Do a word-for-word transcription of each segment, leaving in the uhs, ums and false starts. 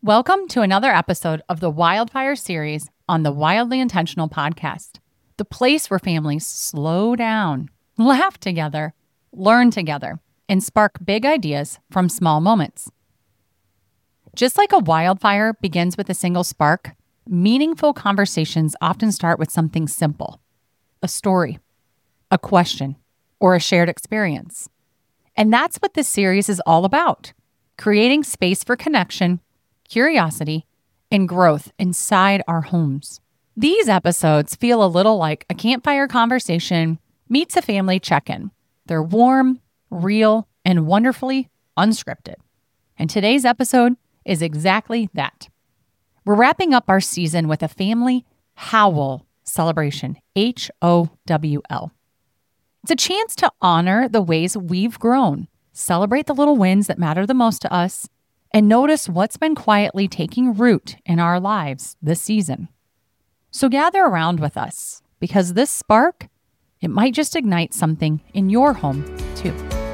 Welcome to another episode of the Wildfire series on the Wildly Intentional podcast, the place where families slow down, laugh together, learn together, and spark big ideas from small moments. Just like a wildfire begins with a single spark, meaningful conversations often start with something simple, a story, a question, or a shared experience. And that's what this series is all about, creating space for connection, curiosity, and growth inside our homes. These episodes feel a little like a campfire conversation meets a family check-in. They're warm, real, and wonderfully unscripted. And today's episode is exactly that. We're wrapping up our season with a family howl celebration, H O W L. It's a chance to honor the ways we've grown, celebrate the little wins that matter the most to us, and notice what's been quietly taking root in our lives this season. So gather around with us, because this spark, it might just ignite something in your home too.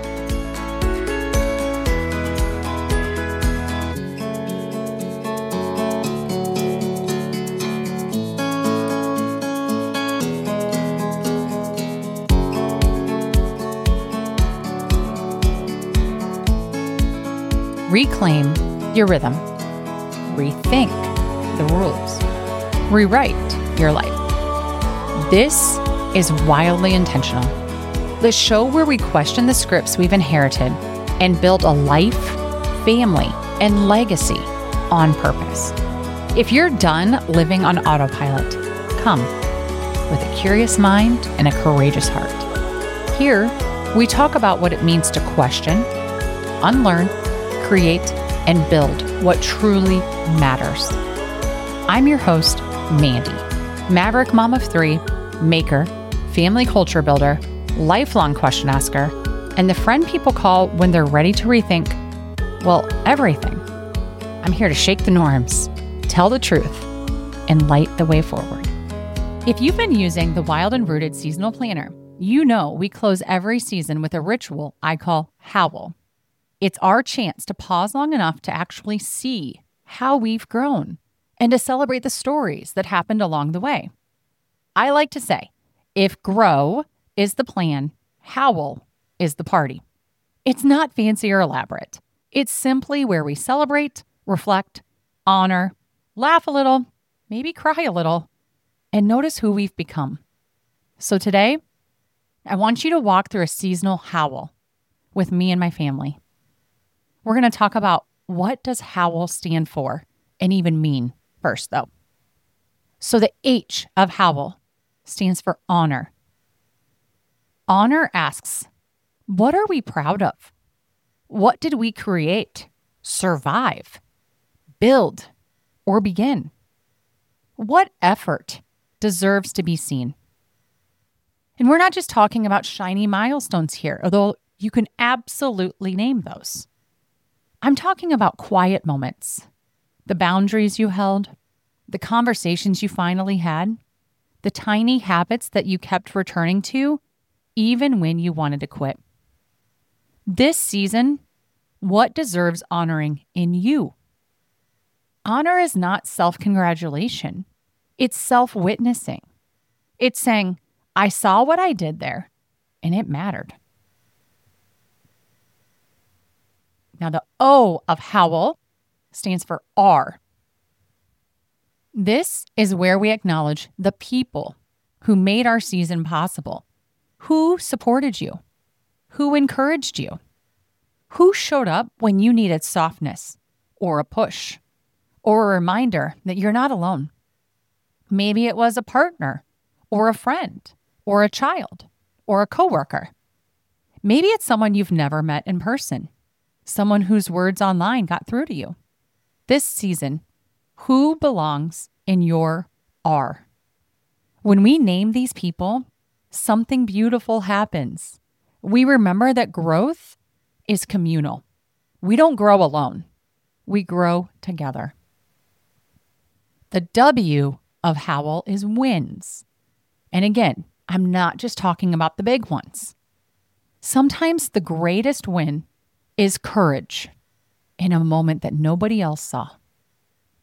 Reclaim your rhythm. Rethink the rules. Rewrite your life. This is Wildly Intentional, the show where we question the scripts we've inherited and build a life, family, and legacy on purpose. If you're done living on autopilot, come with a curious mind and a courageous heart. Here, we talk about what it means to question, unlearn, create, and build what truly matters. I'm your host, Mandy, maverick mom of three, maker, family culture builder, lifelong question asker, and the friend people call when they're ready to rethink, well, everything. I'm here to shake the norms, tell the truth, and light the way forward. If you've been using the Wild and Rooted seasonal planner, you know we close every season with a ritual I call Howl. It's our chance to pause long enough to actually see how we've grown and to celebrate the stories that happened along the way. I like to say, if grow is the plan, howl is the party. It's not fancy or elaborate. It's simply where we celebrate, reflect, honor, laugh a little, maybe cry a little, and notice who we've become. So today, I want you to walk through a seasonal howl with me and my family. We're going to talk about what does howl stand for and even mean first, though. So the H of howl stands for honor. Honor asks, what are we proud of? What did we create, survive, build, or begin? What effort deserves to be seen? And we're not just talking about shiny milestones here, although you can absolutely name those. I'm talking about quiet moments, the boundaries you held, the conversations you finally had, the tiny habits that you kept returning to, even when you wanted to quit. This season, what deserves honoring in you? Honor is not self-congratulation. It's self-witnessing. It's saying, I saw what I did there, and it mattered. Now, the O of howl stands for R. This is where we acknowledge the people who made our season possible, who supported you, who encouraged you, who showed up when you needed softness or a push or a reminder that you're not alone. Maybe it was a partner or a friend or a child or a coworker. Maybe it's someone you've never met in person. Someone whose words online got through to you. This season, who belongs in your R? When we name these people, something beautiful happens. We remember that growth is communal. We don't grow alone. We grow together. The W of howl is wins. And again, I'm not just talking about the big ones. Sometimes the greatest win is courage in a moment that nobody else saw.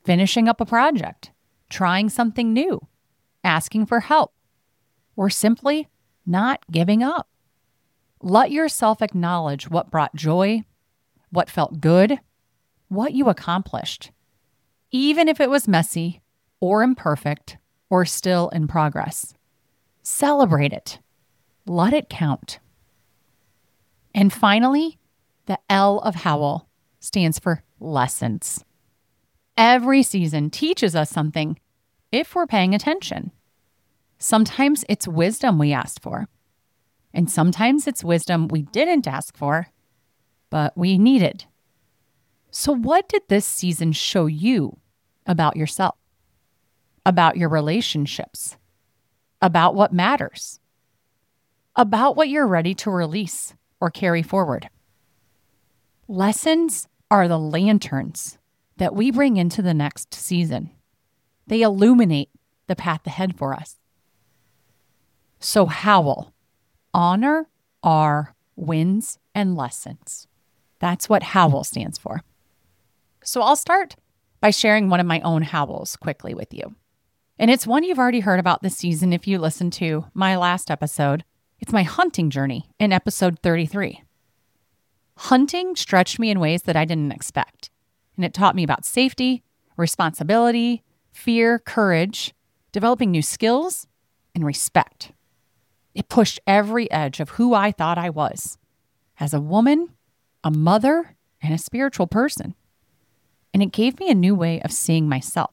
finishing up a project, trying something new, asking for help, or simply not giving up. Let yourself acknowledge what brought joy, what felt good, what you accomplished, even if it was messy or imperfect or still in progress. Celebrate it. Let it count. And finally, the L of Howl stands for lessons. Every season teaches us something if we're paying attention. Sometimes it's wisdom we asked for, and sometimes it's wisdom we didn't ask for, but we needed. So what did this season show you about yourself, about your relationships, about what matters, about what you're ready to release or carry forward? Lessons are the lanterns that we bring into the next season. They illuminate the path ahead for us. So howl, honor our wins and lessons. That's what howl stands for. So I'll start by sharing one of my own howls quickly with you. And it's one you've already heard about this season if you listened to my last episode. It's my hunting journey in episode thirty-three. Hunting stretched me in ways that I didn't expect. And it taught me about safety, responsibility, fear, courage, developing new skills, and respect. It pushed every edge of who I thought I was as a woman, a mother, and a spiritual person. And it gave me a new way of seeing myself.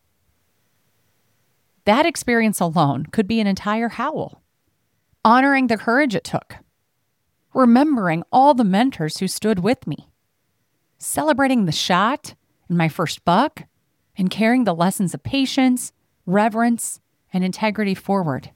That experience alone could be an entire howl. Honoring the courage it took. Remembering all the mentors who stood with me. Celebrating the shot and my first buck, and carrying the lessons of patience, reverence, and integrity forward.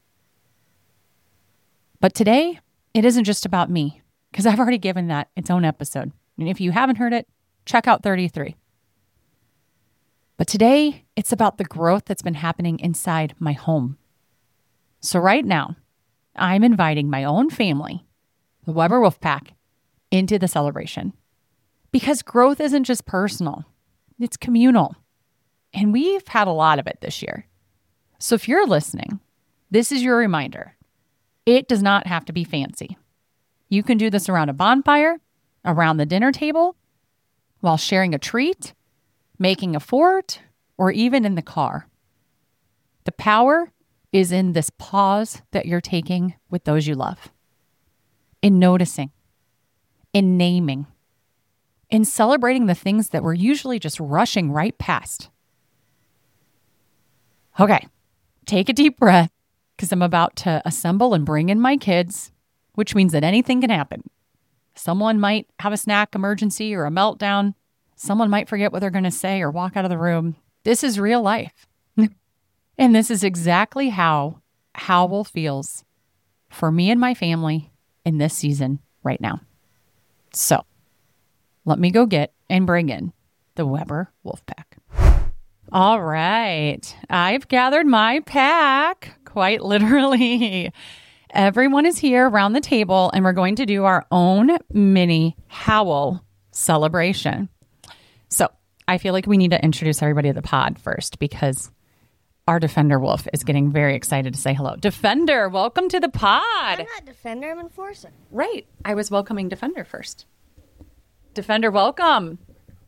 But today, it isn't just about me, because I've already given that its own episode. And if you haven't heard it, check out thirty-three. But today, it's about the growth that's been happening inside my home. So right now, I'm inviting my own family, the Weber Wolfpack, into the celebration. Because growth isn't just personal, it's communal. And we've had a lot of it this year. So if you're listening, this is your reminder. It does not have to be fancy. You can do this around a bonfire, around the dinner table, while sharing a treat, making a fort, or even in the car. The power is in this pause that you're taking with those you love. In noticing, in naming, in celebrating the things that we're usually just rushing right past. Okay, take a deep breath, because I'm about to assemble and bring in my kids, which means that anything can happen. Someone might have a snack emergency or a meltdown. Someone might forget what they're going to say or walk out of the room. This is real life. And this is exactly how Howl feels for me and my family in this season right now. So let me go get and bring in the Weber Wolfpack. All right. I've gathered my pack, quite literally. Everyone is here around the table, and we're going to do our own mini Howl celebration. So I feel like we need to introduce everybody to the pod first, because our Defender Wolf is getting very excited to say hello. Defender, welcome to the pod. I'm not Defender, I'm Enforcer. Right. I was welcoming Defender first. Defender, welcome.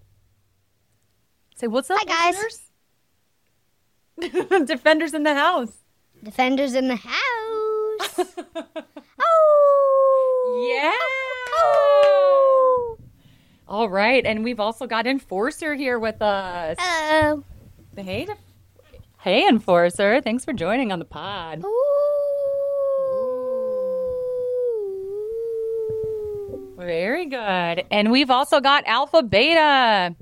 Say, what's up, Hi, guys. Defender's in the house. Defender's in the house. Oh! Yeah! Oh! All right, and we've also got Enforcer here with us. Hello. Hey, Def- hey, Enforcer. Thanks for joining on the pod. Ooh. Very good. And we've also got Alpha Beta.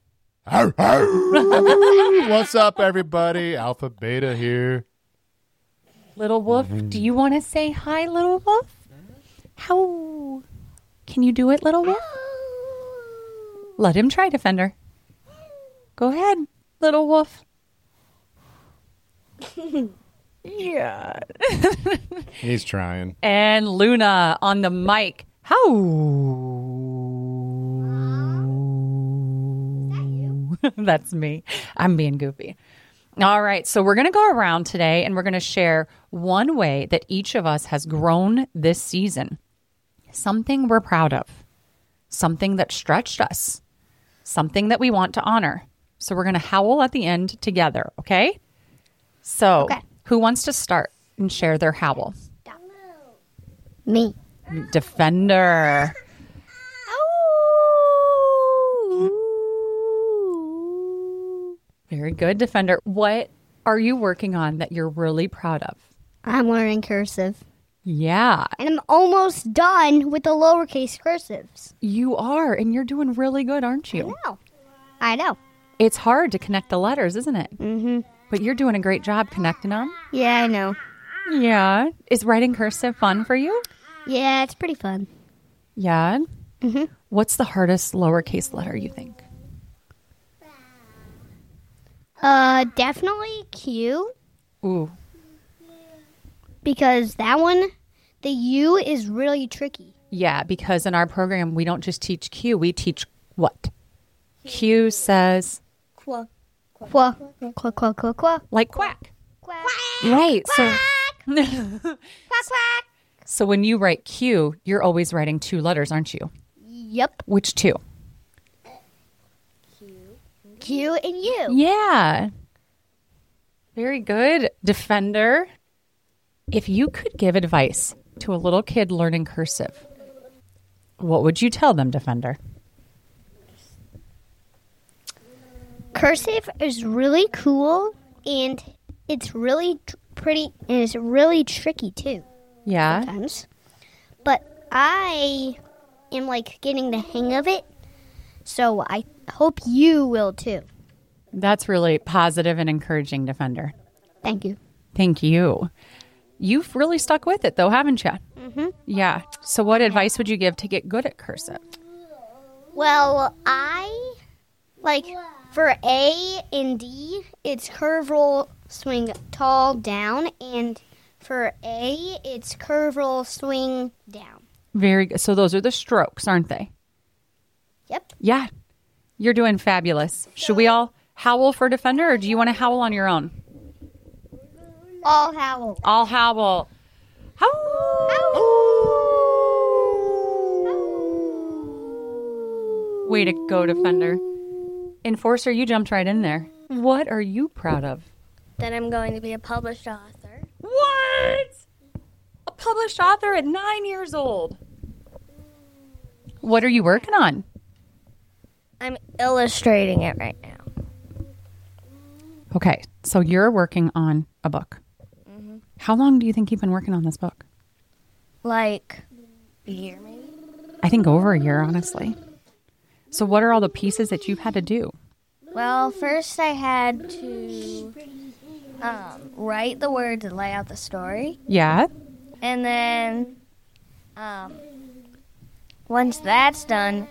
What's up, everybody? Alpha Beta here. Little Wolf, do you want to say hi, Little Wolf? How? Can you do it, Little Wolf? Let him try, Defender. Go ahead, Little Wolf. Yeah. He's trying. And Luna on the mic. How? That's me. I'm being goofy. All right. So we're going to go around today and we're going to share one way that each of us has grown this season. Something we're proud of. Something that stretched us. Something that we want to honor. So we're going to howl at the end together. Okay? So Okay. who wants to start and share their howl? Me. Defender. Very good, Defender. What are you working on that you're really proud of? I'm learning cursive. Yeah, And I'm almost done with the lowercase cursives. you are. And you're doing really good, aren't you? No. I know. It's hard to connect the letters, isn't it? Mm-hmm. But you're doing a great job connecting them. Yeah, I know. Yeah. Is writing cursive fun for you? Yeah, it's pretty fun. Yeah. Mm-hmm. What's the hardest lowercase letter, you think? Uh, definitely Q, Ooh. because that one, the U is really tricky. Yeah, because in our program, we don't just teach Q, we teach what? Q says, Qua. Qua. Qua, qua, qua, qua. like quack. Quack. Right. So, Quack, quack. so when you write Q, you're always writing two letters, aren't you? Yep. Which two? Q and U. Yeah. Very good, Defender. If you could give advice to a little kid learning cursive, what would you tell them, Defender? Cursive is really cool, and it's really tr- pretty, and it's really tricky too Yeah. sometimes. But I am like getting the hang of it, so I hope you will too. That's really positive and encouraging, Defender. Thank you. Thank you. You've really stuck with it, though, haven't you? Mm-hmm. Yeah. So what advice would you give to get good at cursive? Well, I like for A and D, it's curve roll, swing tall down, and for A, it's curve roll, swing down. Very good. So those are the strokes, aren't they? Yep. Yeah. You're doing fabulous. Should we all howl for Defender, or do you want to howl on your own? All howl. I'll howl. Howl. Way to go, Defender. Enforcer, you jumped right in there. What are you proud of? That I'm going to be a published author. What? A published author at nine years old. What are you working on? I'm illustrating it right now. Okay, so you're working on a book. Mm-hmm. How long do you think you've been working on this book? Like a year, maybe? I think over a year, honestly. So what are all the pieces that you've had to do? Well, first I had to um, write the words and lay out the story. Yeah? And then um, once that's done,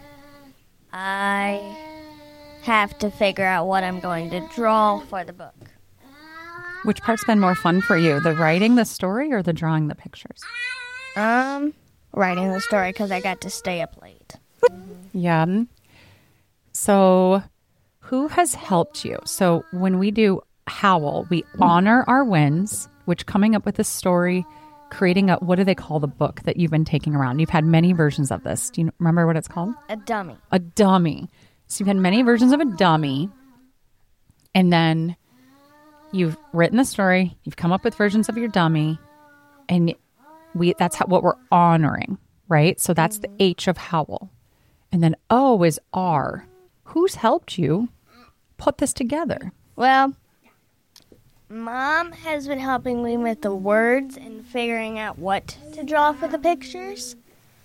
I have to figure out what I'm going to draw for the book. Which part's been more fun for you, the writing the story or the drawing the pictures? Um, writing the story because I got to stay up late. Yeah. So who has helped you? So when we do Howl, we honor our wins, which coming up with a story, creating a, what do they call the book that you've been taking around? You've had many versions of this. Do you remember what it's called? A dummy. A dummy. So you've had many versions of a dummy, and then you've written the story, you've come up with versions of your dummy, and we that's how, what we're honoring, right? So that's the H of Howl. And then O is R. Who's helped you put this together? Well, Mom has been helping me with the words and figuring out what to draw for the pictures.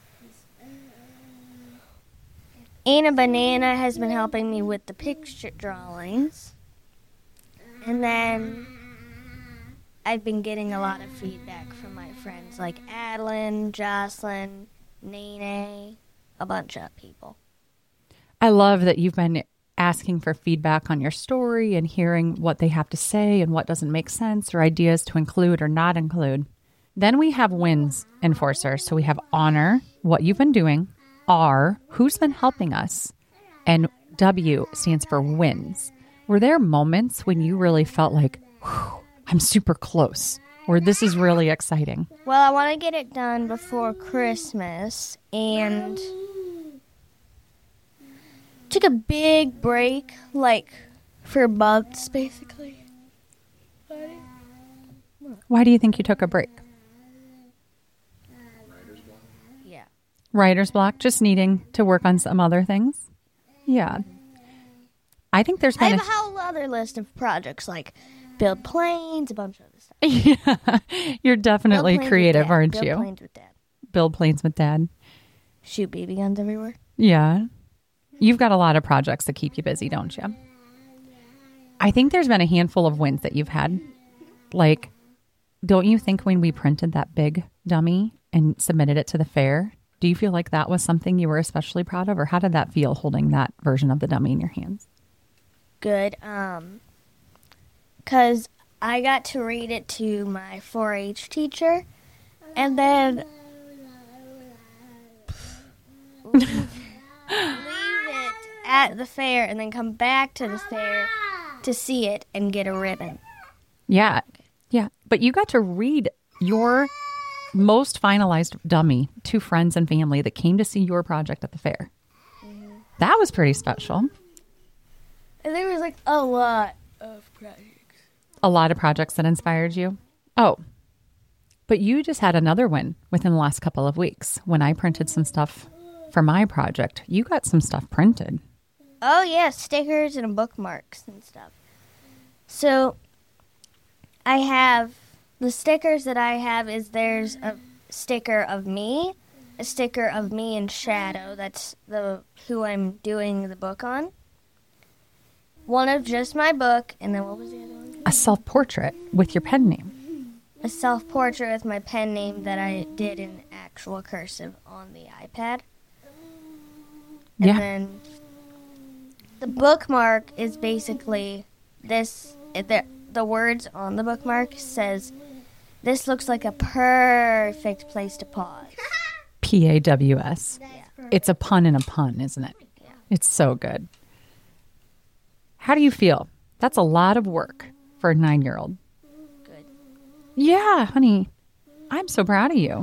Anna Banana has been helping me with the picture drawings. And then I've been getting a lot of feedback from my friends like Adeline, Jocelyn, Nene, a bunch of people. I love that you've been asking for feedback on your story and hearing what they have to say and what doesn't make sense or ideas to include or not include. Then we have wins, Enforcer. So we have honor, what you've been doing, R, who's been helping us, and W stands for wins. Were there moments when you really felt like, "Whew, I'm super close," or this is really exciting? Well, I want to get it done before Christmas, and took a big break, like, for months, basically. Why do you think you took a break? Yeah. Writer's block, just needing to work on some other things? Yeah. I think there's I been have a whole other list of projects, like build planes, a bunch of other stuff. Yeah, you're definitely Build planes with creative, Dad. aren't build you? planes with Dad. Build planes with Dad. Shoot B B guns everywhere. Yeah. You've got a lot of projects that keep you busy, don't you? I think there's been a handful of wins that you've had. Like, don't you think when we printed that big dummy and submitted it to the fair, do you feel like that was something you were especially proud of? Or how did that feel holding that version of the dummy in your hands? Good. Um, because I got to read it to my four H teacher, and then leave, leave it at the fair, and then come back to the fair to see it and get a ribbon. Yeah. Yeah. But you got to read your most finalized dummy to friends and family that came to see your project at the fair. Mm-hmm. That was pretty special. And there was like a lot of projects. A lot of projects that inspired you. Oh, but you just had another win within the last couple of weeks. When I printed some stuff for my project, you got some stuff printed. Oh, yeah, stickers and bookmarks and stuff. So I have, the stickers that I have is there's a sticker of me, a sticker of me in shadow. That's the who I'm doing the book on. One of just my book, and then what was the other one? A self-portrait with your pen name. A self-portrait with my pen name that I did in actual cursive on the iPad. And Yeah. then the bookmark is basically this, the, the words on the bookmark says, "This looks like a perfect place to pause." P A W S. Yeah. It's a pun in a pun, isn't it? Yeah. It's so good. How do you feel? That's a lot of work for a nine-year-old. Good. Yeah, honey. I'm so proud of you.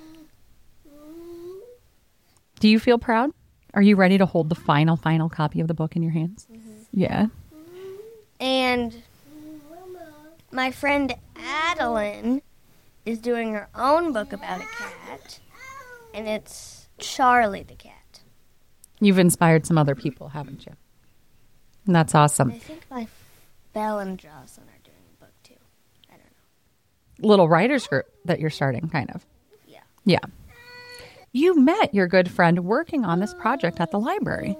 Do you feel proud? Are you ready to hold the final, final copy of the book in your hands? Mm-hmm. Yeah. And my friend Adeline is doing her own book about a cat, and it's Charlie the cat. You've inspired some other people, haven't you? And that's awesome. I think my Belle and Jocelyn are doing a book too. I don't know. Little writers group that you're starting, kind of. Yeah. Yeah. You met your good friend working on this project at the library.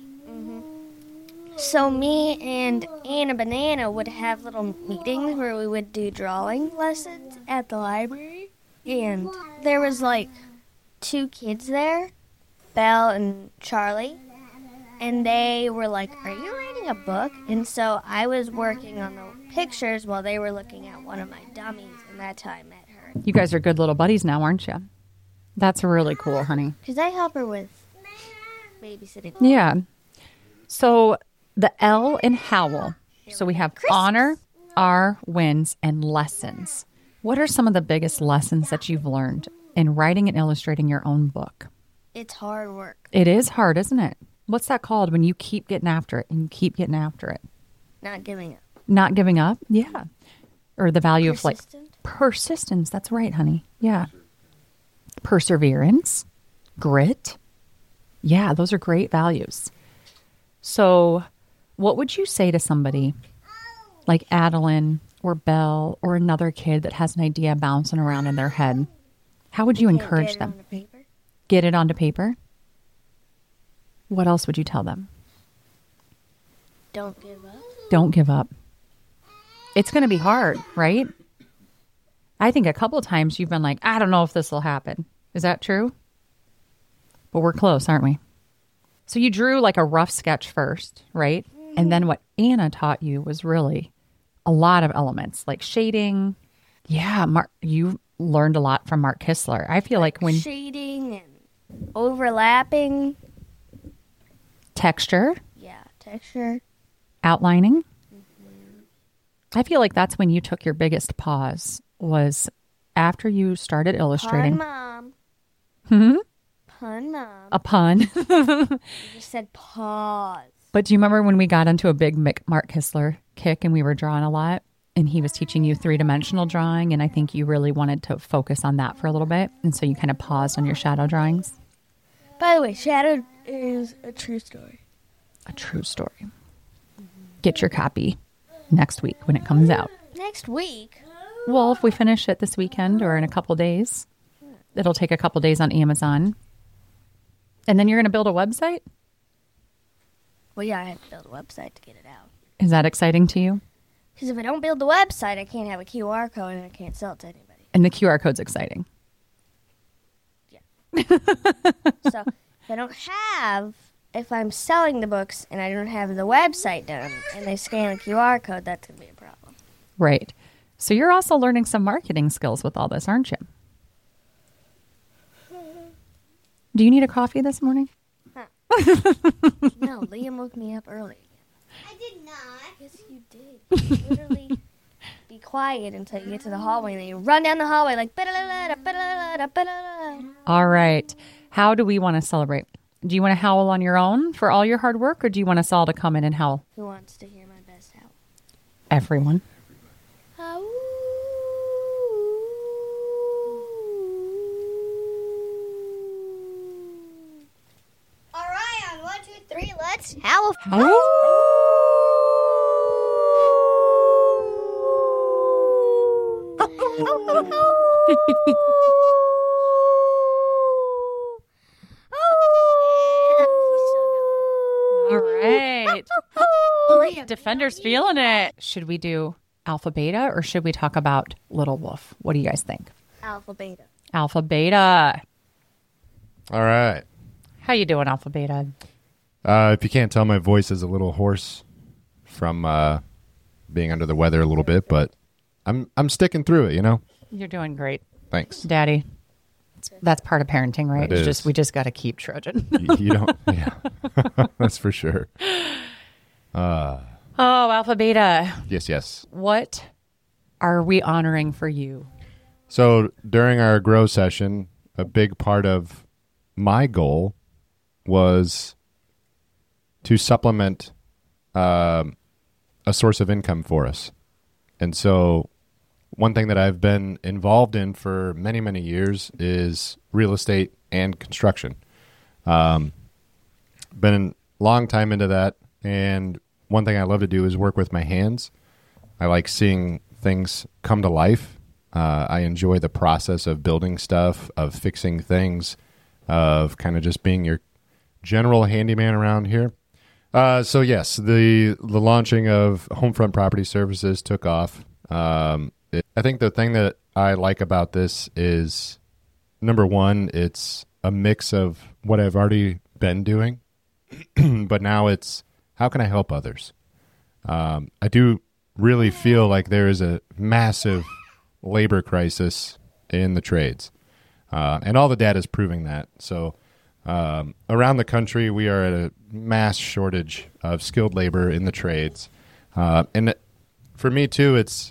So me and Anna Banana would have little meetings where we would do drawing lessons at the library. And there was like two kids there, Belle and Charlie. And they were like, "Are you writing a book?" And so I was working on the pictures while they were looking at one of my dummies. And that's how I met her. You guys are good little buddies now, aren't you? That's really cool, honey. Because I help her with babysitting. Yeah. So the L in Howl. So we have Christmas. honor, R, wins, and lessons. What are some of the biggest lessons that you've learned in writing and illustrating your own book? It's hard work. It is hard, isn't it? What's that called when you keep getting after it and you keep getting after it? Not giving up. Not giving up? Yeah. Or the value of like Persistent. persistence. That's right, honey. Yeah. Perseverance, grit. Yeah, those are great values. So what would you say to somebody like Adeline or Belle or another kid that has an idea bouncing around in their head? How would you Can't encourage get it them? on the paper. Get it onto paper? What else would you tell them? Don't give up. Don't give up. It's going to be hard, right? I think a couple of times you've been like, I don't know if this will happen. Is that true? But we're close, aren't we? So you drew like a rough sketch first, right? And then what Anna taught you was really a lot of elements like shading. Yeah, Mark, you learned a lot from Mark Kistler. I feel like when Shading and overlapping. texture, Yeah. texture. Outlining. Mm-hmm. I feel like that's when you took your biggest pause, was after you started illustrating. Pun, Mom. Hmm? Pun, Mom. A pun. You just said pause. But do you remember when we got into a big Mick Mark Kistler kick and we were drawing a lot? And he was teaching you three-dimensional drawing, and I think you really wanted to focus on that for a little bit. And so you kind of paused on your shadow drawings. By the way, Shadow is a true story. A true story. Get your copy next week when it comes out. Next week? Well, if we finish it this weekend or in a couple days, it'll take a couple days on Amazon. And then you're going to build a website? Well, yeah, I have to build a website to get it out. Is that exciting to you? Because if I don't build the website, I can't have a Q R code and I can't sell it to anybody. And the Q R code's exciting. Yeah. So if I don't have, if I'm selling the books and I don't have the website done and they scan the Q R code, that's going to be a problem. Right. So you're also learning some marketing skills with all this, aren't you? Do you need a coffee this morning? Huh. No, Liam woke me up early. I did not. Yes, you did. You literally be quiet until you get to the hallway, and then you run down the hallway like... ba-da-da-da, ba-da-da-da, ba-da-da-da. All right. How do we want to celebrate? Do you want to howl on your own for all your hard work, or do you want us all to come in and howl? Who wants to hear my best howl? Everyone. Howl. All right, on one, two, three, let's howl. Howl. All right. Defender's feeling it. Should we do Alpha Beta or should we talk about Little Wolf? What do you guys think? Alpha Beta. Alpha Beta. All right. How you doing, Alpha Beta? Uh, if you can't tell, my voice is a little hoarse from uh, being under the weather a little bit, but I'm I'm sticking through it, you know? You're doing great. Thanks. Daddy. That's part of parenting, right? It It's is. just we just got to keep trudging. you, you don't, yeah. That's for sure. Uh, Oh, Alpha Beta. yes, yes. What are we honoring for you? So during our grow session, a big part of my goal was to supplement um, a source of income for us. And so one thing that I've been involved in for many, many years is real estate and construction. Um, been a long time into that. And one thing I love to do is work with my hands. I like seeing things come to life. Uh, I enjoy the process of building stuff, of fixing things, of kind of just being your general handyman around here. Uh, so yes, the the launching of Homefront Property Services took off. Um, it, I think the thing that I like about this is, number one, it's a mix of what I've already been doing, but now it's how can I help others? Um, I do really feel like there is a massive labor crisis in the trades, uh, and all the data is proving that. So um, around the country, we are at a mass shortage of skilled labor in the trades. Uh, and for me, too, it's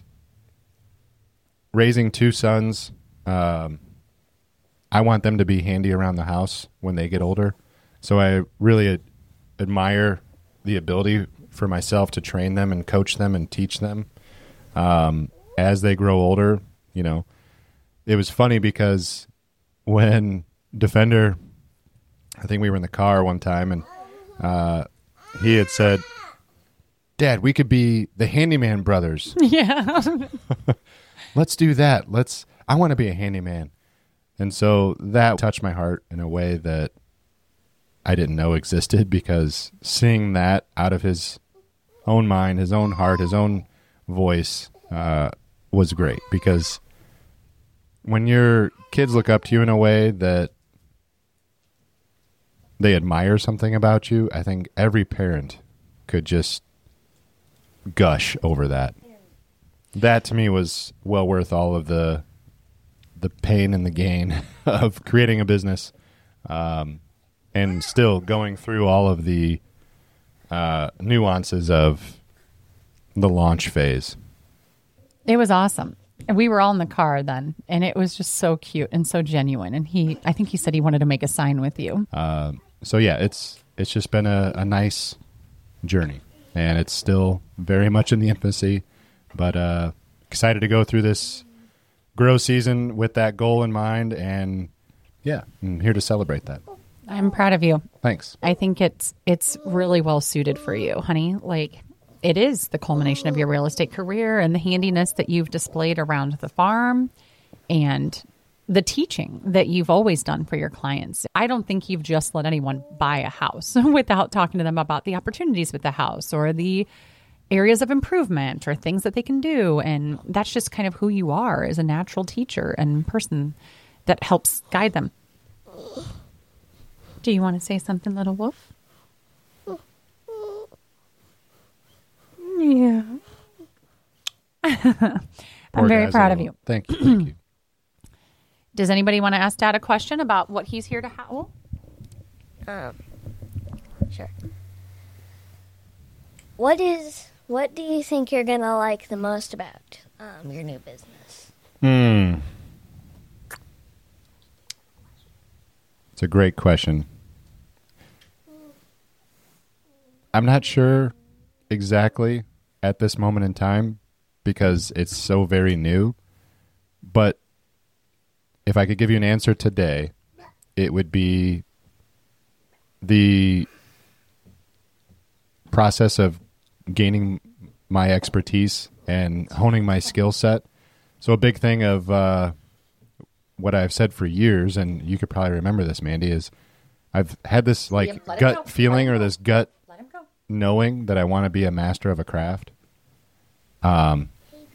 raising two sons. Um, I want them to be handy around the house when they get older. So I really ad- admire the ability for myself to train them and coach them and teach them um, as they grow older. You know, it was funny because when Defender, I think we were in the car one time, and uh, he had said, "Dad, we could be the Handyman Brothers. Yeah. Let's do that. Let's. I want to be a handyman." And so that touched my heart in a way that I didn't know existed, because seeing that out of his own mind, his own heart, his own voice uh, was great. Because when your kids look up to you in a way that they admire something about you, I think every parent could just gush over that. That to me was well worth all of the the pain and the gain of creating a business, um, and still going through all of the uh, nuances of the launch phase. It was awesome. And we were all in the car then, and it was just so cute and so genuine. And he, I think he said he wanted to make a sign with you. Uh, so yeah, it's it's just been a, a nice journey, and it's still very much in the infancy, but uh, excited to go through this grow season with that goal in mind, and yeah, I'm here to celebrate that. I'm proud of you. Thanks. I think it's it's really well suited for you, honey. Like, it is the culmination of your real estate career and the handiness that you've displayed around the farm and the teaching that you've always done for your clients. I don't think you've just let anyone buy a house without talking to them about the opportunities with the house or the areas of improvement or things that they can do. And that's just kind of who you are as a natural teacher and person that helps guide them. Do you want to say something, little wolf? Yeah. I'm very proud of you. Thank you. Thank you. Does anybody want to ask Dad a question about what he's here to howl? Um, sure. What is, what do you think you're going to like the most about um, your new business? Hmm. It's a great question. I'm not sure exactly at this moment in time because it's so very new. But if I could give you an answer today, it would be the process of gaining my expertise and honing my skill set. So a big thing of uh, what I've said for years, and you could probably remember this, Mandy, is I've had this like Liam, gut feeling or this gut Let him go. knowing that I want to be a master of a craft. Um,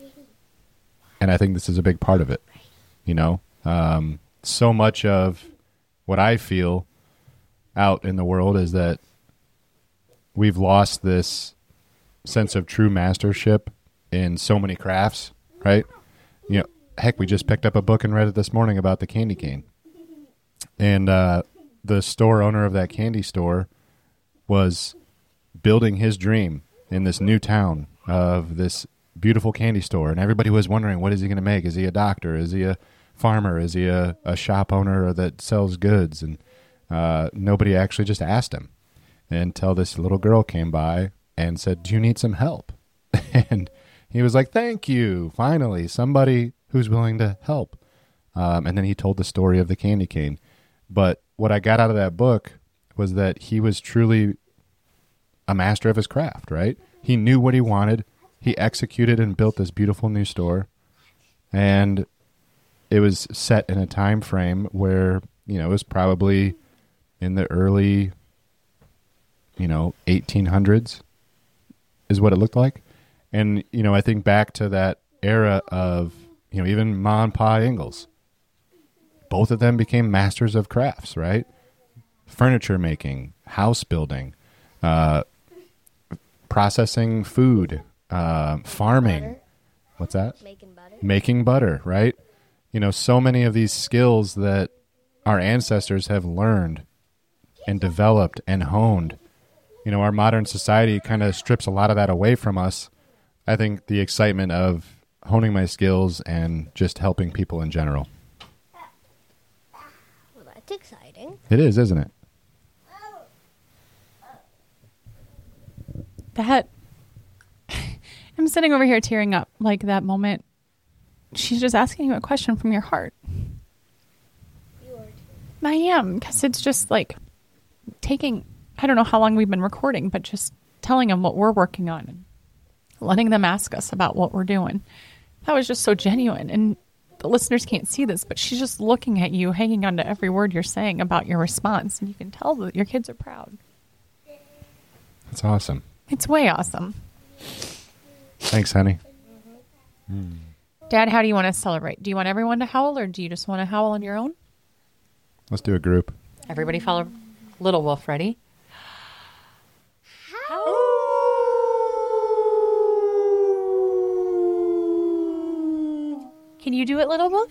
and I think this is a big part of it, you know? Um, so much of what I feel out in the world is that we've lost this sense of true mastership in so many crafts, right? You know, heck, we just picked up a book and read it this morning about the candy cane. And uh, the store owner of that candy store was building his dream in this new town of this beautiful candy store. And everybody was wondering, what is he going to make? Is he a doctor? Is he a farmer? Is he a, a shop owner that sells goods? And uh, nobody actually just asked him until this little girl came by and said, do you need some help? And he was like, thank you. Finally, somebody who's willing to help. Um, and then he told the story of the candy cane. But what I got out of that book was that he was truly a master of his craft, right? He knew what he wanted. He executed and built this beautiful new store. And it was set in a time frame where, you know, it was probably in the early, you know, eighteen hundreds is what it looked like. And, you know, I think back to that era of, you know, even Ma and Pa Ingalls. Both of them became masters of crafts, right? Furniture making, house building, uh, processing food, uh, farming. Butter. What's that? Making butter. Making butter, right? You know, so many of these skills that our ancestors have learned and developed and honed. You know, our modern society kind of strips a lot of that away from us. I think the excitement of honing my skills and just helping people in general. Well, that's exciting. It is, isn't it? That I'm sitting over here tearing up, like that moment. She's just asking you a question from your heart. You are too. I am, because it's just like taking, I don't know how long we've been recording, but just telling them what we're working on and letting them ask us about what we're doing. That was just so genuine. And the listeners can't see this, but she's just looking at you, hanging on to every word you're saying about your response. And you can tell that your kids are proud. That's awesome. It's way awesome. Thanks, honey. Mm-hmm. Dad, how do you want to celebrate? Do you want everyone to howl, or do you just want to howl on your own? Let's do a group. Everybody follow Little Wolf. Ready? Can you do it, Little Wolf?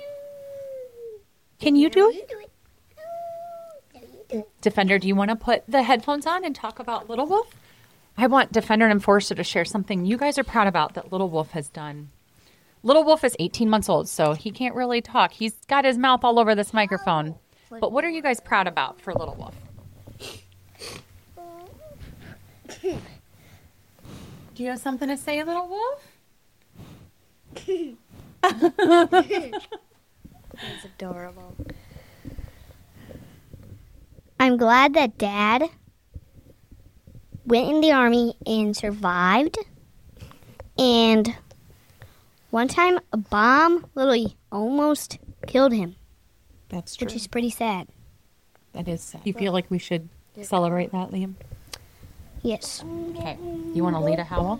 Can you do it? do it. No, you do it. Defender, do you want to put the headphones on and talk about Little Wolf? I want Defender and Enforcer to share something you guys are proud about that Little Wolf has done. Little Wolf is eighteen months old, so he can't really talk. He's got his mouth all over this microphone. But what are you guys proud about for Little Wolf? Do you have something to say, Little Wolf? It's adorable. I'm glad that Dad went in the army and survived. And one time, a bomb literally almost killed him, That's true. which is pretty sad. That is sad. You feel like we should celebrate that, Liam? Yes. Okay. You want to lead a howl?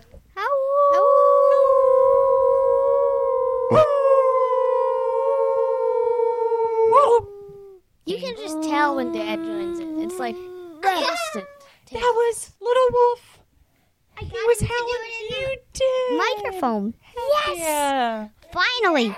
You can just tell when Dad joins in. It's like instant. That was Little Wolf. I He was howling. You did. Microphone. Yes. Yeah. Finally.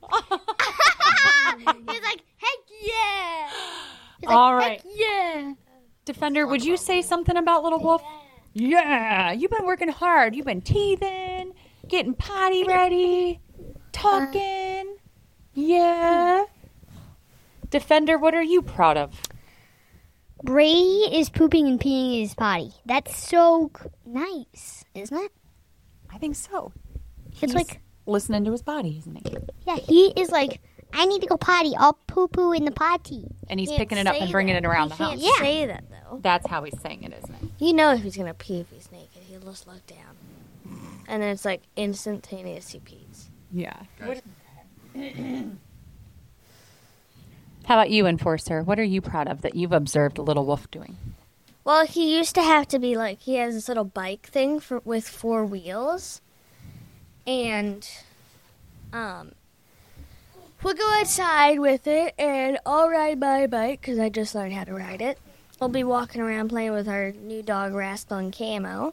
He's like, heck yeah. He's like, All right. heck yeah. Defender, would you say something about Little Wolf? Yeah. You've been working hard. You've been teething, getting potty ready, talking. Yeah. Defender, what are you proud of? Brady is pooping and peeing in his potty. That's so c- nice, isn't it? I think so. It's He's like, listening to his body, isn't he? yeah, he is like, I need to go potty. I'll poo poo in the potty. And he's Can't picking it up say and bringing that. it around the He house. can't Yeah. say that though. That's how he's saying it, isn't it? You know if he's gonna pee if he's naked. He'll just look down, and then it's like instantaneous he pees. Yeah. How about you, Enforcer? What are you proud of that you've observed Little Wolf doing? Well, he used to have to be like he has this little bike thing for with four wheels, and um, we'll go outside with it, and I'll ride my bike because I just learned how to ride it. We'll be walking around playing with our new dog Rascal Camo,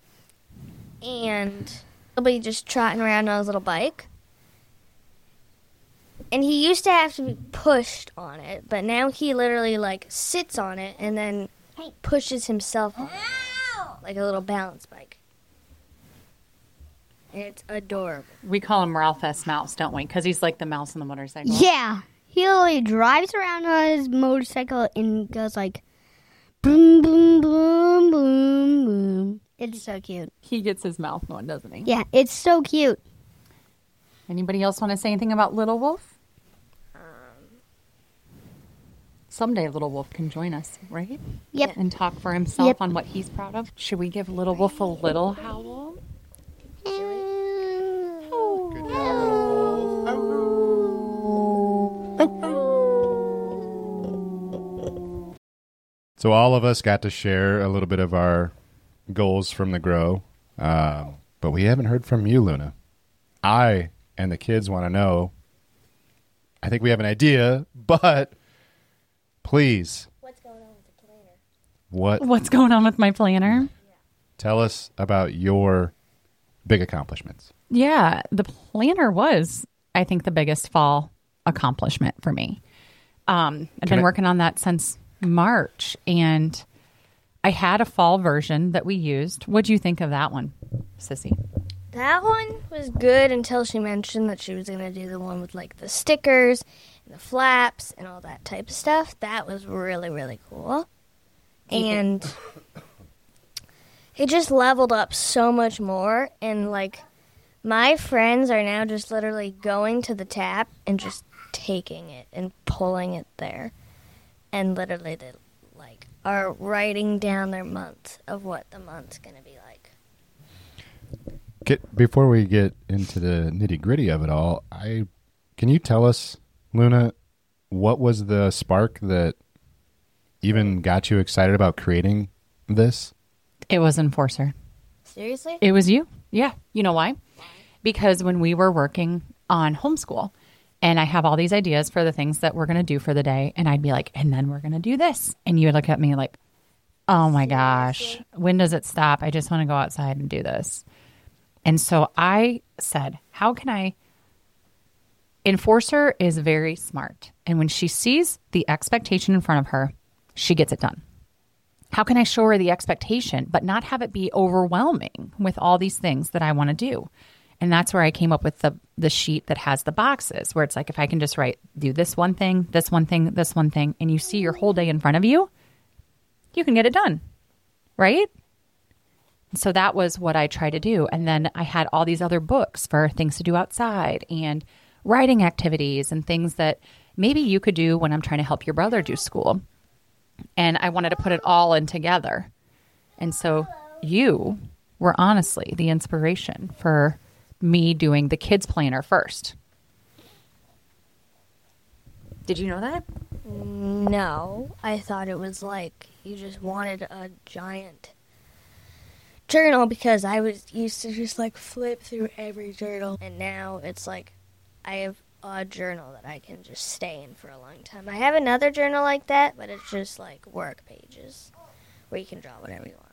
and he'll be just trotting around on his little bike. And he used to have to be pushed on it, but now he literally like sits on it and then pushes himself on it, like a little balance bike. And it's adorable. We call him Ralph S. Mouse, don't we? Because he's like the mouse on the motorcycle. Yeah. He literally drives around on his motorcycle and goes like, boom, boom, boom, boom, boom. It's so cute. He gets his mouth going, doesn't he? Yeah, it's so cute. Anybody else want to say anything about Little Wolf? Someday Little Wolf can join us, right? Yep. And talk for himself Yep. on what he's proud of. Should we give Little Wolf a little howl? So all of us got to share a little bit of our goals from the grow, um, but we haven't heard from you, Luna. I and the kids want to know. I think we have an idea, but please, What's going on with the planner? what? What's going on with my planner? Tell us about your big accomplishments. Yeah, the planner was, I think, the biggest fall accomplishment for me. Um, I've Can been I- working on that since March, and I had a fall version that we used. What'd you think of that one, Sissy? That one was good until she mentioned that she was going to do the one with like the stickers and the flaps and all that type of stuff. That was really, really cool. And it just leveled up so much more. And like my friends are now just literally going to the tap and just taking it and pulling it there. And literally they like are writing down their month of what the month's going to be like. Get, before we get into the nitty gritty of it all, I can you tell us, Luna, what was the spark that even got you excited about creating this? It was Enforcer. Seriously? It was you. Yeah. You know why? Because when we were working on homeschool, and I have all these ideas for the things that we're going to do for the day, and I'd be like, and then we're going to do this. And you would look at me like, oh my gosh, when does it stop? I just want to go outside and do this. And so I said, how can I? Enforcer is very smart. And when she sees the expectation in front of her, she gets it done. how can I show her the expectation, but not have it be overwhelming with all these things that I want to do? And that's where I came up with the the sheet that has the boxes, where it's like, if I can just write, do this one thing, this one thing, this one thing, and you see your whole day in front of you, you can get it done, right? So that was what I tried to do. And then I had all these other books for things to do outside and writing activities and things that maybe you could do when I'm trying to help your brother do school. And I wanted to put it all in together. And so you were honestly the inspiration for me doing the kids planner first. Did you know that? No, I thought it was like you just wanted a giant journal, because I was used to just like flip through every journal, and now it's like I have a journal that I can just stay in for a long time. I have another journal like that, but it's just like work pages where you can draw whatever you want.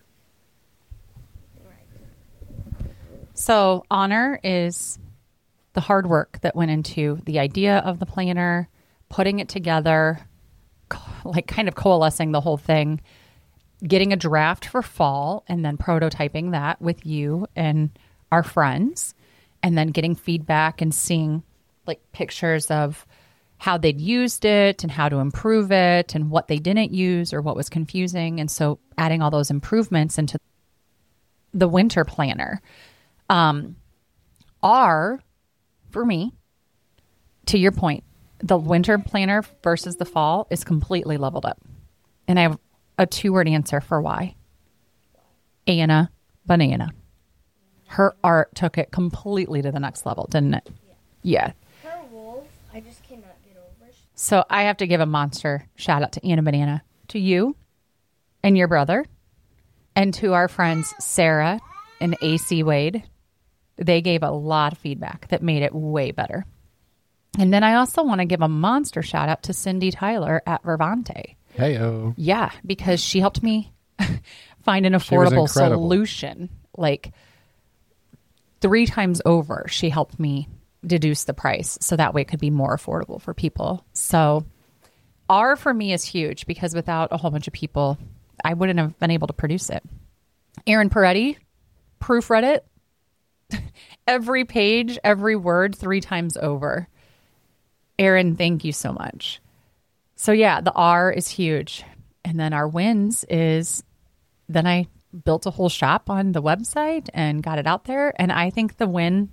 So honor is the hard work that went into the idea of the planner, putting it together, co- like kind of coalescing the whole thing, getting a draft for fall, and then prototyping that with you and our friends, and then getting feedback and seeing like pictures of how they'd used it and how to improve it and what they didn't use or what was confusing. And so adding all those improvements into the winter planner. Um, R, for me, to your point, the winter planner versus the fall is completely leveled up. And I have a two-word answer for why. Anna Banana. Her art took it completely to the next level, didn't it? Yeah. Her wolf, I just cannot get over. So I have to give a monster shout out to Anna Banana, to you and your brother, and to our friends Sarah and A C Wade. They gave a lot of feedback that made it way better. And then I also want to give a monster shout out to Cindy Tyler at Vervante. Hey-o. Yeah, because she helped me find an She was affordable incredible. solution. Like three times over, she helped me deduce the price so that way it could be more affordable for people. So R for me is huge, because without a whole bunch of people, I wouldn't have been able to produce it. Aaron Peretti proofread it. Every page, every word, three times over. Aaron, thank you so much. So yeah, the R is huge. And then our wins is, then I built a whole shop on the website and got it out there. And I think the win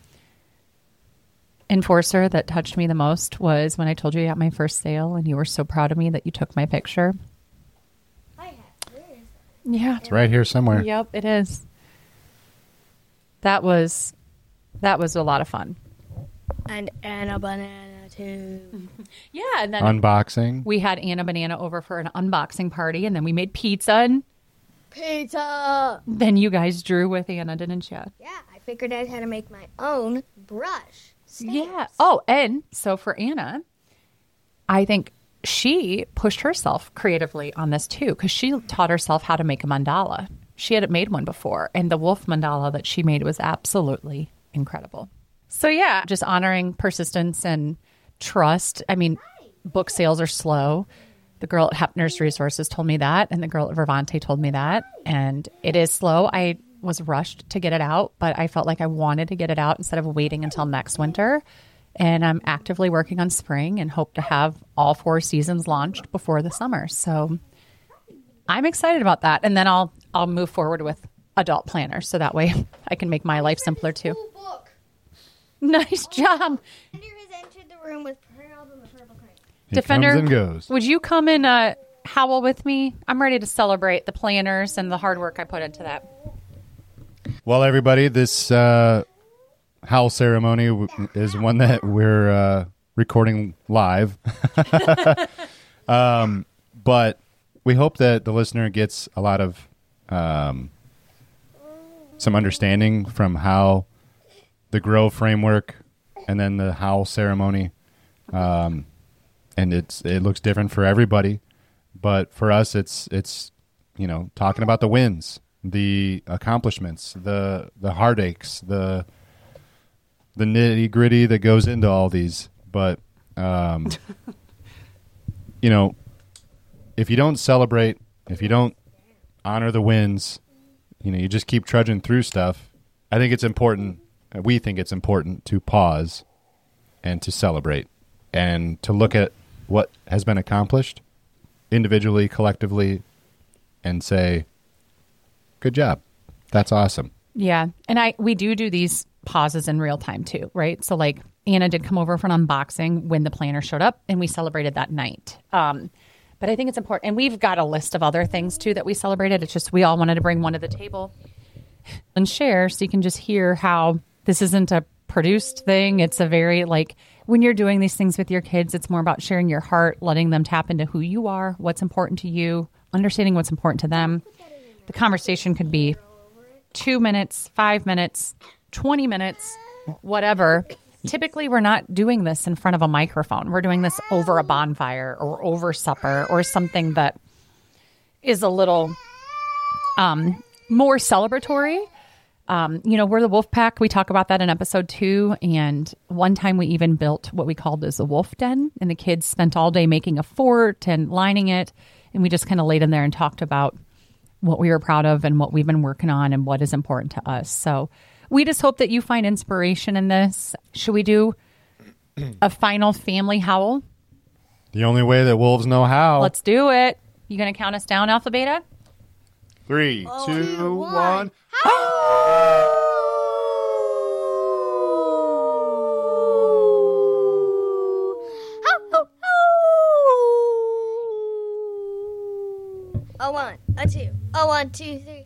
enforcer that touched me the most was when I told you at my first sale and you were so proud of me that you took my picture. I have. Where is Yeah. It's right here somewhere. Yep, it is. That was that was a lot of fun. And Anna Banana too. Yeah, and then Unboxing. we had Anna Banana over for an unboxing party, and then we made pizza, and Pizza. then you guys drew with Anna, didn't you? Yeah, I figured out how to make my own brush. stamps. Yeah. Oh, and so for Anna, I think she pushed herself creatively on this too, because she taught herself how to make a mandala. She hadn't made one before, and the wolf mandala that she made was absolutely incredible. So yeah, just honoring persistence and trust. I mean, book sales are slow. The girl at Hepner's Resources told me that, and the girl at Vervante told me that, and it is slow. I was rushed to get it out, but I felt like I wanted to get it out instead of waiting until next winter. And I'm actively working on spring and hope to have all four seasons launched before the summer. So I'm excited about that. And then I'll I'll move forward with adult planners, so that way I can make my life simpler too. Cool book. Nice job. Defender has entered the room with Pearl and the purple crane. He Defender, comes and goes. would you come and uh, howl with me? I'm ready to celebrate the planners and the hard work I put into that. Well, everybody, this uh, howl ceremony w- is one that we're uh, recording live. um, but we hope that the listener gets a lot of um, some understanding from how the grow framework and then the howl ceremony. Um, and it's it looks different for everybody. But for us, it's it's you know talking about the wins, the accomplishments, the the heartaches, the the nitty gritty that goes into all these. But um, you know, if you don't celebrate, if you don't honor the wins. You know, you just keep trudging through stuff. I think it's important, we think it's important to pause and to celebrate and to look at what has been accomplished individually, collectively, and say, good job. That's awesome. Yeah. And I we do do these pauses in real time too, right? So like Anna did come over for an unboxing when the planner showed up and we celebrated that night. Um, but I think it's important. And we've got a list of other things too that we celebrated. It's just we all wanted to bring one to the table and share so you can just hear how this isn't a produced thing. It's a very like when you're doing these things with your kids, it's more about sharing your heart, letting them tap into who you are, what's important to you, understanding what's important to them. The conversation could be two minutes, five minutes, twenty minutes, whatever. Typically, we're not doing this in front of a microphone. We're doing this over a bonfire or over supper or something that is a little um, more celebratory. Um, you know, we're the Wolf Pack. We talk about that in episode two. And one time we even built what we called as a wolf den. And the kids spent all day making a fort and lining it. And we just kind of laid in there and talked about what we were proud of and what we've been working on and what is important to us. So we just hope that you find inspiration in this. Should we do a final family howl? The only way that wolves know how. Let's do it. You going to count us down, Alpha Beta? Three, Oh, two, two, one. one. A one, a two, a one, two, three.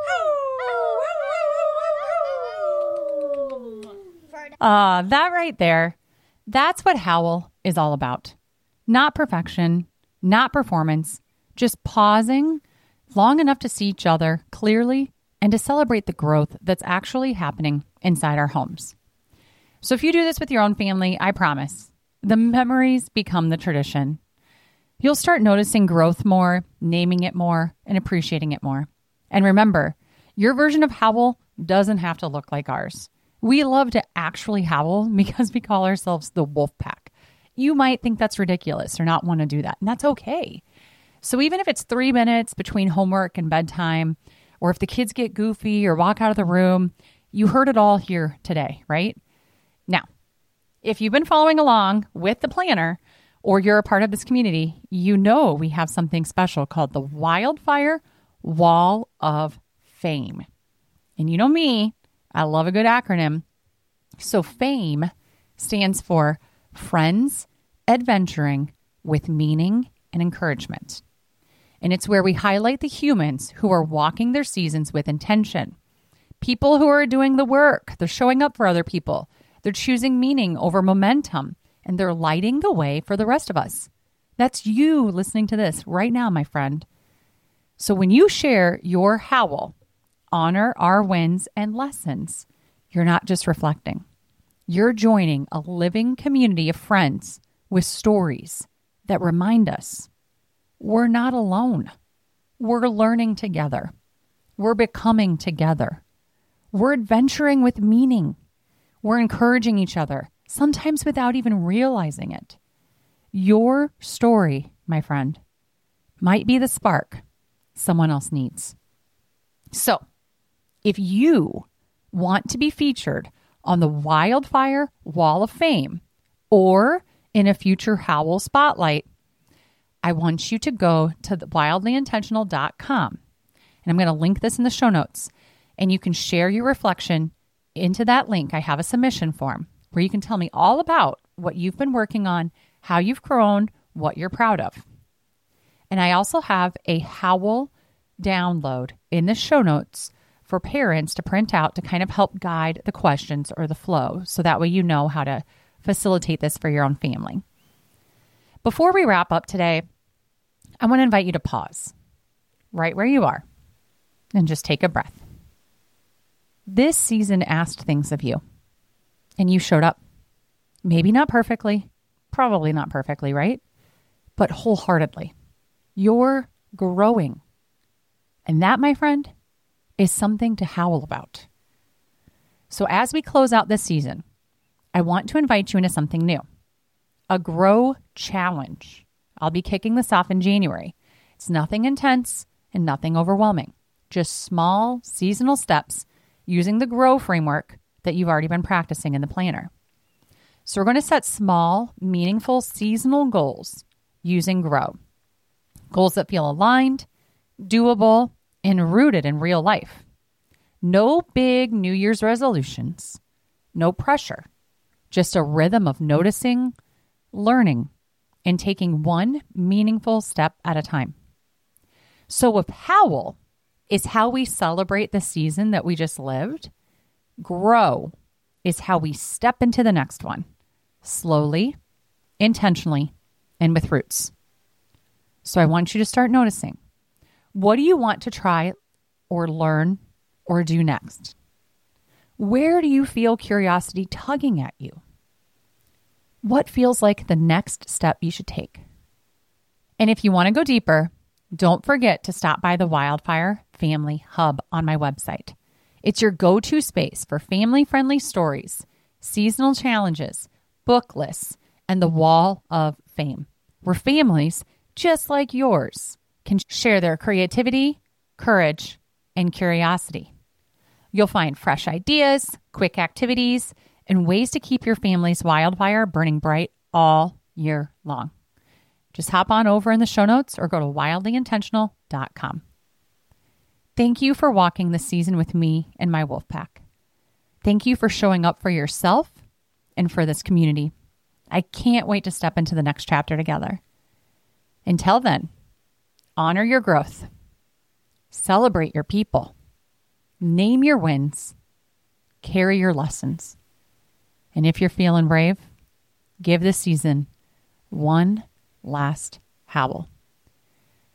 Uh, that right there, that's what Howl is all about. Not perfection, not performance, just pausing long enough to see each other clearly and to celebrate the growth that's actually happening inside our homes. So if you do this with your own family, I promise, the memories become the tradition. You'll start noticing growth more, naming it more, and appreciating it more. And remember, your version of Howl doesn't have to look like ours. We love to actually howl because we call ourselves the Wolf Pack. You might think that's ridiculous or not want to do that, and that's okay. So even if it's three minutes between homework and bedtime, or if the kids get goofy or walk out of the room, you heard it all here today, right? Now, if you've been following along with the planner or you're a part of this community, you know we have something special called the Wildfire Wall of Fame. And you know me, I love a good acronym. So FAME stands for Friends Adventuring with Meaning and Encouragement. And it's where we highlight the humans who are walking their seasons with intention. People who are doing the work. They're showing up for other people. They're choosing meaning over momentum. And they're lighting the way for the rest of us. That's you listening to this right now, my friend. So when you share your howl, honor our wins and lessons, you're not just reflecting. You're joining a living community of friends with stories that remind us we're not alone. We're learning together. We're becoming together. We're adventuring with meaning. We're encouraging each other, sometimes without even realizing it. Your story, my friend, might be the spark someone else needs. So, if you want to be featured on the Wildfire Wall of Fame or in a future Howl Spotlight, I want you to go to the wildly intentional dot com. And I'm going to link this in the show notes. And you can share your reflection into that link. I have a submission form where you can tell me all about what you've been working on, how you've grown, what you're proud of. And I also have a Howl download in the show notes for parents to print out to kind of help guide the questions or the flow. So that way you know how to facilitate this for your own family. Before we wrap up today, I want to invite you to pause right where you are and just take a breath. This season asked things of you, and you showed up. Maybe not perfectly, probably not perfectly, right? But wholeheartedly. You're growing. And that, my friend, is something to howl about. So as we close out this season, I want to invite you into something new. A Grow Challenge. I'll be kicking this off in January. It's nothing intense and nothing overwhelming. Just small seasonal steps using the GROW framework that you've already been practicing in the planner. So we're going to set small, meaningful seasonal goals using GROW. Goals that feel aligned, doable, and rooted in real life. No big New Year's resolutions, no pressure, just a rhythm of noticing, learning, and taking one meaningful step at a time. So with Howl is how we celebrate the season that we just lived. GROW is how we step into the next one, slowly, intentionally, and with roots. So I want you to start noticing. What do you want to try or learn or do next? Where do you feel curiosity tugging at you? What feels like the next step you should take? And if you want to go deeper, don't forget to stop by the Wildfire Family Hub on my website. It's your go-to space for family-friendly stories, seasonal challenges, book lists, and the Wall of Fame, where families just like yours can share their creativity, courage, and curiosity. You'll find fresh ideas, quick activities, and ways to keep your family's wildfire burning bright all year long. Just hop on over in the show notes or go to wildly intentional dot com. Thank you for walking this season with me and my wolf pack. Thank you for showing up for yourself and for this community. I can't wait to step into the next chapter together. Until then, honor your growth, celebrate your people, name your wins, carry your lessons. And if you're feeling brave, give this season one last howl.